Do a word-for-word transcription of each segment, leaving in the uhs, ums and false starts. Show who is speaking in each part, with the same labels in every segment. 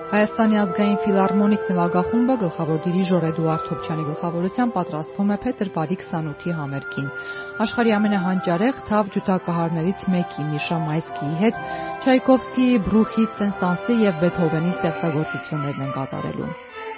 Speaker 1: Հայաստանի ազգային ֆիլհարմոնիկ նվագախումբը գլխավոր դիրիժոր Էդուարդ Թոփչյանի գլխավորությամբ պատրաստվում է փետրվարի քսանութի համերգին։ Աշխարհի ամենահանճարեղ թավ ջութակահարներից մեկի Միշա Մայսկիի հետ Չայկովսկիի, Բրուխի, Սեն-Սանսի եւ Բեթհովենի ստեղծագործություններն են կատարելու։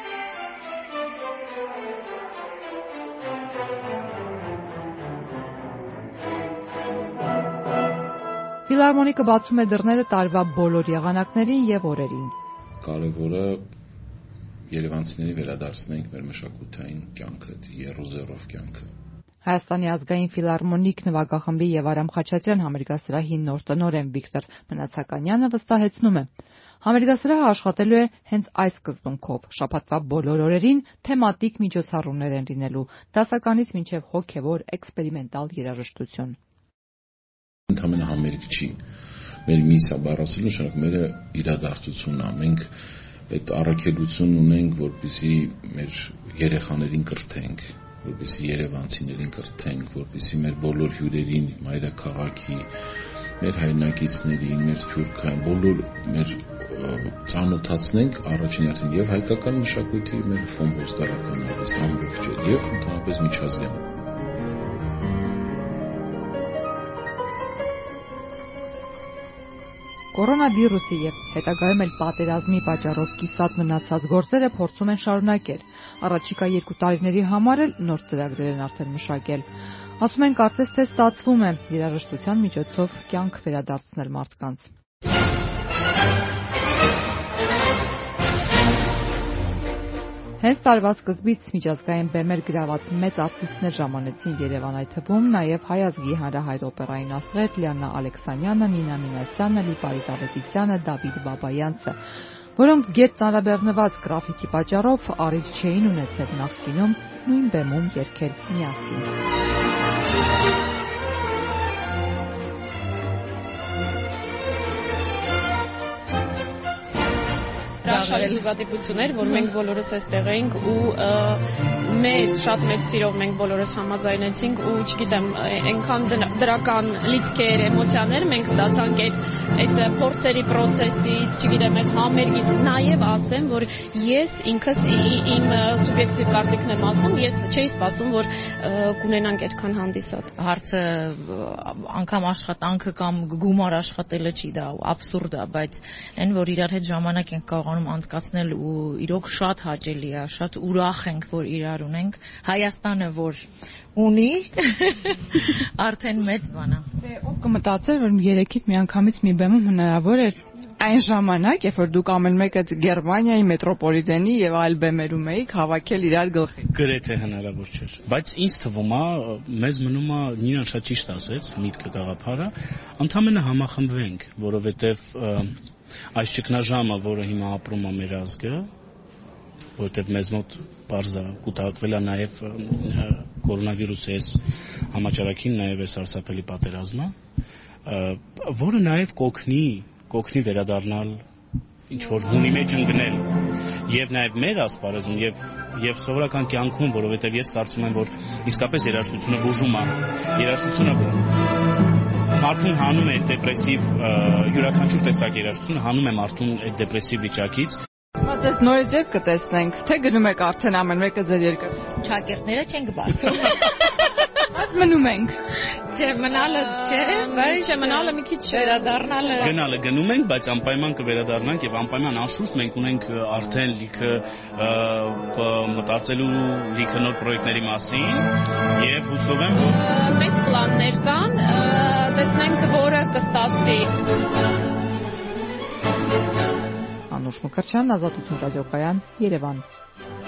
Speaker 1: Ֆիլհարմոնիկը բացում է դռները տարվա բոլոր եղանակներին եւ օրերին։
Speaker 2: Կարևորը երևանցիների վերադարձնենք մեր մշակութային կյանքը, եռոզերով կյանքը։
Speaker 1: Հայաստանի ազգային ֆիլհարմոնիկ նվագախմբի եւ Արամ Խաչատրյան համերգասրահի նոր տնօրեն Վիկտոր Մնացականյանը վստահեցնում է. համերգասրահը աշխատելու է հենց այս սկզբունքով. շաբաթվա բոլոր օրերին թեմատիկ միջոցառումներ են լինելու, դասականից մինչև հոգեվոր էքսպերիմենտալ երաժշտություն։
Speaker 2: Ընդհանրապես համերգ չի։ Մեր միսիա բառացիլը նշանակում է իրադարձությունն է։ Մենք այդ առաքելություն ունենք, որպեսզի մեր երեխաներին կրթենք, որպեսզի երևանցիներին կրթենք, որպեսզի մեր բոլոր հյուրերին, մայրաքաղաքի, մեր հայրենակիցներին, մեր թուրքային, բոլոր մեր ծանոթացնենք առաջին հերթին եւ հայկական մշակույթի, մեր ֆոնդոստարական ամբողջը եւ ընդհանրապես միջազգային։
Speaker 1: Կորոնավիրուսի եւ հետագայում էլ պատերազմի պատճառով կիսատ մնացած գործերը փորձում են շարունակել։ Առաջիկա երկու տարիների համար էլ նոր ծրագրեր են արդեն մշակել։ Ասում են, կարծես թե ստացվում է երաժշտության միջոցով կյանք վերադարձնել մարդկանց։ Հենց տարվա սկզբից միջազգային բեմեր գրաված մեծ արտիստներ ժամանեցին Երևան, այդ թվում նաև հայ ազգի հանրահայտ օպերային աստղեր Լիաննա Ալեքսանյանը, Նինա Մինասյանը, Լիպարիտ Ավետիսյանը, Դավիթ Բաբայանցը, որոնք գետ ծանրաբեռնված գրաֆիկի պատճառով առիթ չէին ունեցել նախկինում նույն բեմում երգել միասին։
Speaker 3: Աշխարհի զուգադիպություններ, որ մենք բոլորս այստեղ էինք ու մեծ, շատ մեծ սիրով մենք բոլորս համաձայնեցինք ու չգիտեմ, այնքան դրական լիցքեր, էմոցիաներ մենք ստացանք այդ այդ փորձերի process-ից, չգիտեմ, այդ համերգից, նաև ասեմ, որ ես ինքս իմ սուբյեկտիվ կարծիքն եմ ասում, ես չէի սպասում, որ կունենանք այդքան հանդիսատ։
Speaker 4: Հարցը անգամ աշխատանքը կամ գումար աշխատելը չի, դա աբսուրդ է, բայց այն որ իրար հետ ժամանակ ենք կարողանում անցկացնել ու իրոք շատ հաճելի է, շատ ուրախ ենք, որ իրար ունենք։ Հայաստանը, որ ունի, արդեն մեծ բան է։
Speaker 1: Դե ով կմտածեր, որ երեքից միանգամից մի բեմում հնարավոր էր այն ժամանակ, երբ որ դուք ամեն մեկը Գերմանիայի մետրոպոլիտենի եւ այլ բեմերում էիք, հավաքել իրար գլխի։
Speaker 5: Գրեթե հնարավոր չէր։ Բայց ինձ թվում է, մեզ մնում է Նինան շատ ճիշտ ասեց, միտքը գաղափարը, ընդհանրապես համախմբվենք, որովհետեւ այս ճգնաժամը, որը հիմա ապրում է մեր ազգը, որովհետև մեզ մոտ բարձա կուտակվել է նաև կորոնավիրուսի այս համաճարակին, նաև այս սարսափելի պատերազմը, որը նաև կօգնի, կօգնի վերադառնալ ինչ որ հունի մեջ ընկնել եւ նաև մեր ասպարեզում եւ եւ սովորական կյանքում, որովհետև ես կարծում եմ, որ իսկապես երաժշտությունը բուժում է, երաժշտությունը մարդուն հանում է դեպրեսիվ յուրաքանչյուր տեսակ երաժշտությունը հանում է մարդուն այդ դեպրեսիվ վիճակից։
Speaker 1: Բայց այս նորից երբ կտեսնենք, թե գնում եք արդեն ամեն մեկը ձեր երկը։
Speaker 4: Ճակերտները չենք բացում։
Speaker 1: Բայց մնում ենք։
Speaker 3: Չէ, մնալը չէ, բայց չէ, մնալը մի քիչ վերադառնալը։
Speaker 5: Գնալը գնում ենք, բայց անպայման կվերադառնանք եւ անպայման անշուշտ մենք ունենք արդեն լիքը մտածելու լիքը նոր պրոյեկտների մասին եւ հուսով եմ, որ
Speaker 3: մեծ պլաններ կան, տեսնենք որը կստացվի։
Speaker 1: Անուշ Մկրտչյան, Ազատություն ռադիոկայան, Երևան։